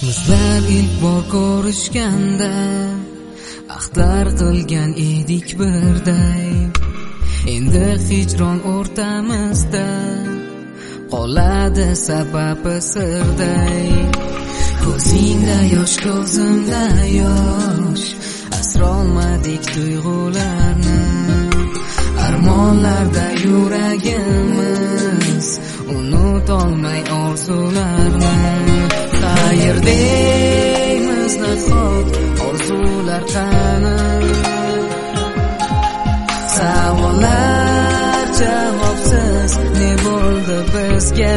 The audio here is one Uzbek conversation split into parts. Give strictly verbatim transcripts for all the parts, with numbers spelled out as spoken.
Bizlar ilk bor ko'rishganda ahdlar qilgan edik birday. Endi hijron o'rtamizda qoladi sababi sirday. Ko'zingda yosh, ko'zimda yosh, asrolmadik tuyg'ularni. Armonlarda yuragimiz unutolmay orzularni. Qayerdaymiz nahot, orzular qani? Savollar javobsiz, ne bo'ldi bizga?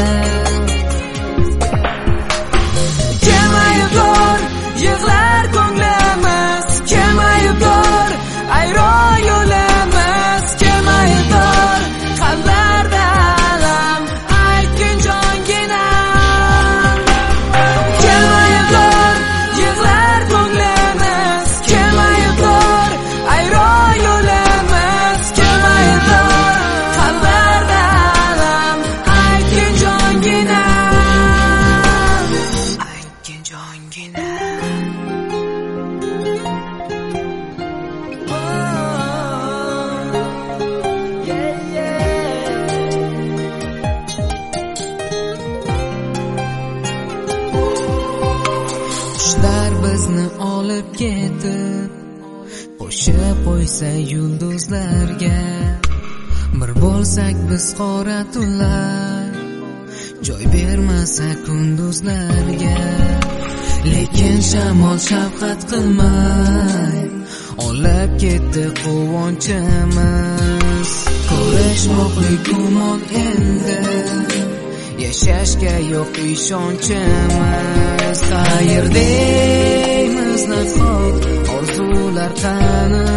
Kelmayugor, yig'lar ko'nglimiz, kelmayugor, ayron yo'limiz, kelmayugor, qalblarda alam, aytgin jonginam. Kelmayugor, yig'lar ko'nglimiz, kelmayugor, ayron yo'limiz, kelmayugor, qalblarda alam, aytgin jonginam, aytgin jonginam. Qushlar bizni olib ketib, qo'shib qo'ysa yulduzlarga. Bir bo'lsak biz qora tunlar, joy bermasa kunduzlarga. Lekin shamol shafqat qilmay olib ketdi quvonchimiz. Ko'rishmoqlik gumon endi, yashashga yo'q ishonchimiz. Qayerdaymiz nahot, orzular qani?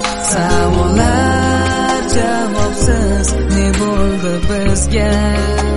Savollar javobsiz, ne bo'ldi bizga?